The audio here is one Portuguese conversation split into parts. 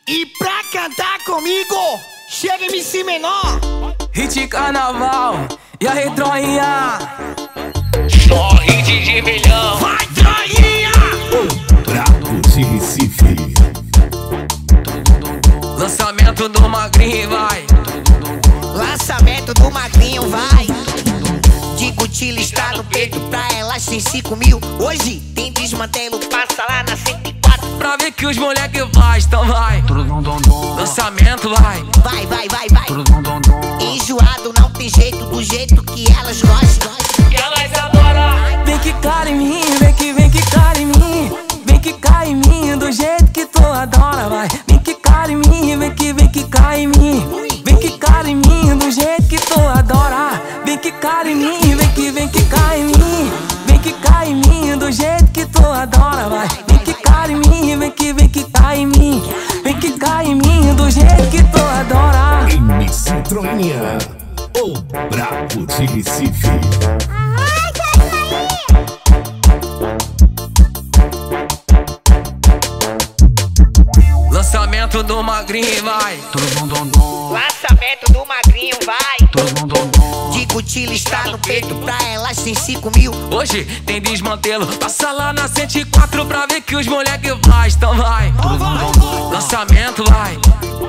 E pra cantar comigo, chega MC Menor. Hit carnaval, e aí troinha? Só hit de milhão. Vai, troinha! Brabo de Recife. Lançamento do Magrinho, vai. Lançamento do Magrinho, vai. De Gucci está no peito, pra elas tem 5 mil. Hoje tem desmantelo, passa lá na 104. Pra ver que os moleque faz, então vai. Lançamento, vai. Vai, vai, vai, vai. Enjoado não tem jeito, do jeito que elas gostam. Que elas adoram. Vem que cai em mim, vem que cai em mim. Vem que cai em mim, do jeito que tu adora, vai. Vem que cai em mim, vem que cai em mim. Vem que cai em mim, do jeito que tu adora. Vem que cai em mim, vem que cai em mim. Vem que cai em mim, do jeito que tu adora, vai. Vem que cai em mim, vem que cai em mim. Vem que cai em mim, do jeito que tu adora. MC Troinha, o Brabo de Recife. Lançamento do Magrinho, vai. Lançamento do Magrinho, vai. De Gucci está no peito, pra elas tem 5 mil. Hoje tem desmantelo, passa lá na 104 pra ver que os moleque faz, então vai. Lançamento, vai.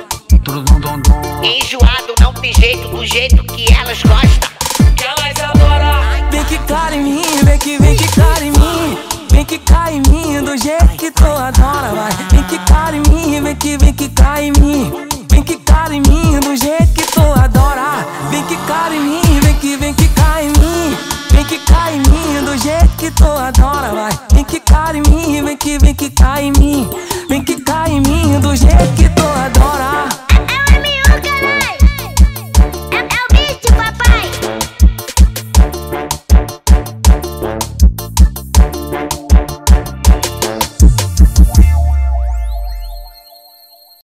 Enjoado não tem jeito, do jeito que elas gostam. Que elas adoram. Vem que cai em mim, vem que cai em mim. Vem que cai em mim, do jeito